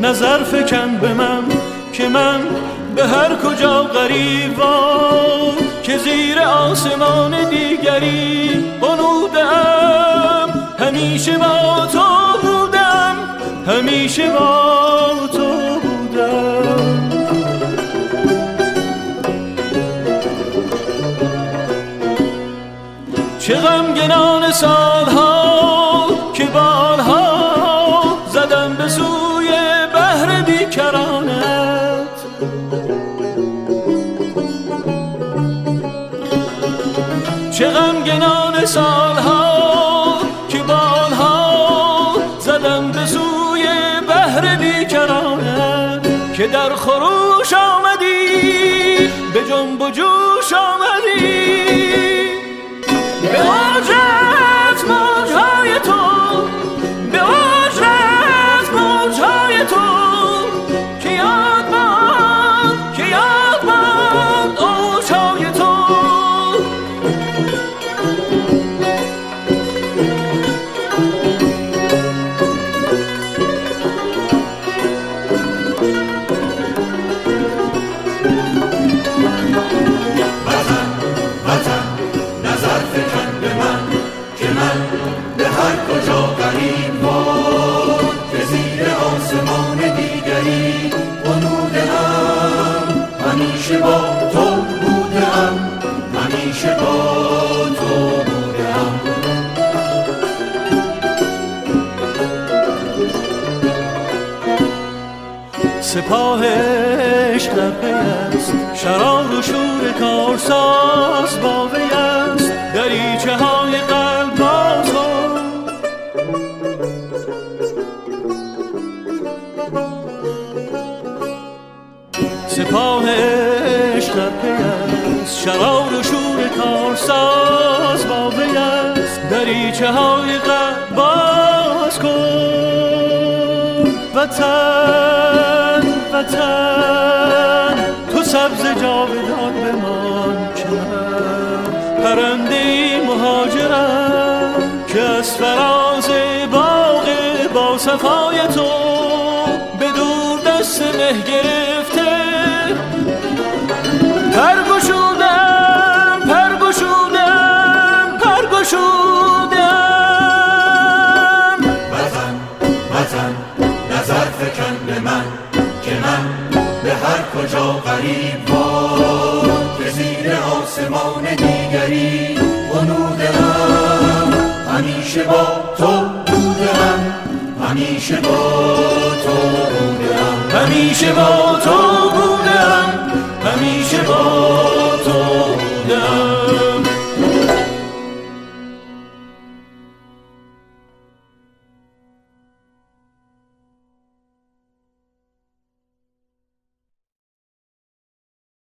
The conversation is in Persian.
نظر فکن به من که من به هر کجا غریبم، که زیر آسمان دیگری بنودم. همیشه با تو بودم، همیشه با تو بودم. چه غمگنان سالها که بالها زدم به سوی بحر بیکرانت. چه غمگنان سالها که بالها زدم به سوی بحر بیکرانت، که در خروش آمدی به جنب و جوش آمدی. به اجرت موجهای تو، به اجرت موجهای تو، که یاد باد، که یاد باد اوجهای تو. وطن وطن نظر فکن به من که من به هر کجا غریب باد، که زیر آسمان دیگری بنوده‌ام. همیشه با تو بوده‌ام، همیشه با تو بوده‌ام. سپاه عشق در پی است، شرار و شور کارساز با وی است. دریچه های قلب باز کن، سپاه عشق در پی است، شرار و شور کارساز با وی است. دریچه های قلب باز کن. وطن وطن تو سبز جاودان بمان، که من پرنده مهاجرم، که از فراز باغ با صفای تو به دور دست مه گرفته پر گشودم، پر گشودم، پر گشودم. وطن وطن نظر فکن به من که من به هر کجا غریب باد، که زیر آسمان دیگری بنوده‌ام. همیشه با تو بوده‌ام، همیشه با تو بوده‌ام، همیشه با تو